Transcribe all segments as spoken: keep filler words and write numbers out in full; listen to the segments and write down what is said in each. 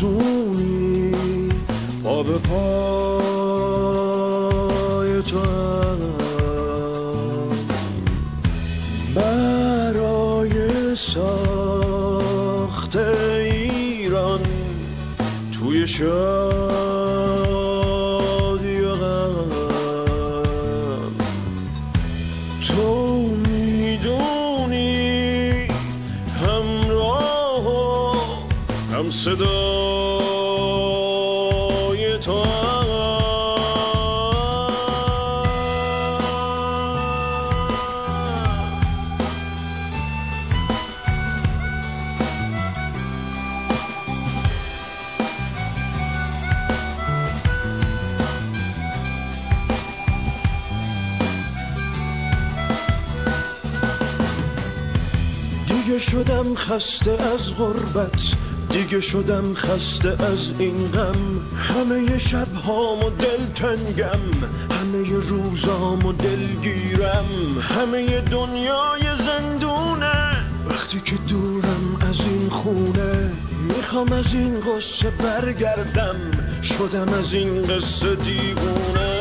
افسونی پا به پای تو هم برای ساخت ایران توی شادی و غم تو میدونی همراه و هم صدای تو دیگه شدم خسته از غربت، دیگه شدم خسته از این غم. همه شبهامو دلتنگم، همه روزامو دلگیرم، همه دنیای زندونه وقتی که دورم از این خونه. میخوام از این قصه برگردم، شدم از این قصه دیوونه.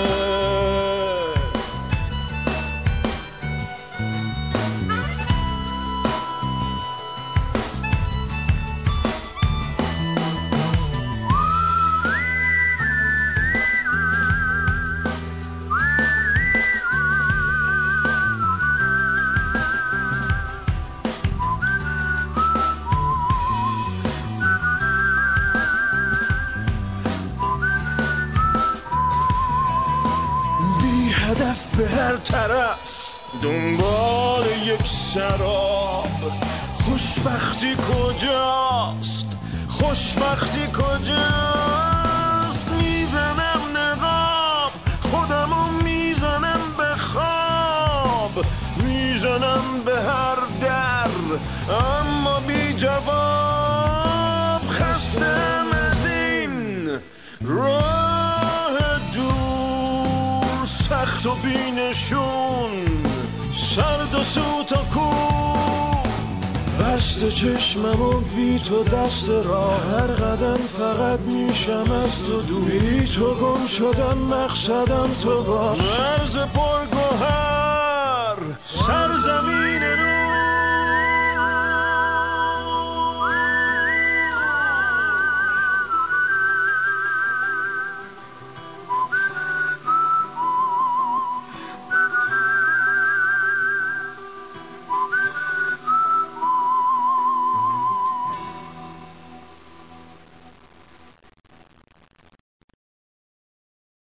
هدف به هر طرف دنبال یک سراب. خوشبختی کجاست؟ خوشبختی کجاست؟ میزنم نقاب خودمو، میزنم به خواب، میزنم به هر در اما بی جواب. خستم از این راه دور، سخت و بینشون، سرد و سوت و کور. بسته چشمم و بی تو دست راه، هر قدم فقط میشم از تو دور. بی تو گم شدم، مقصدم تو باش. مرز پر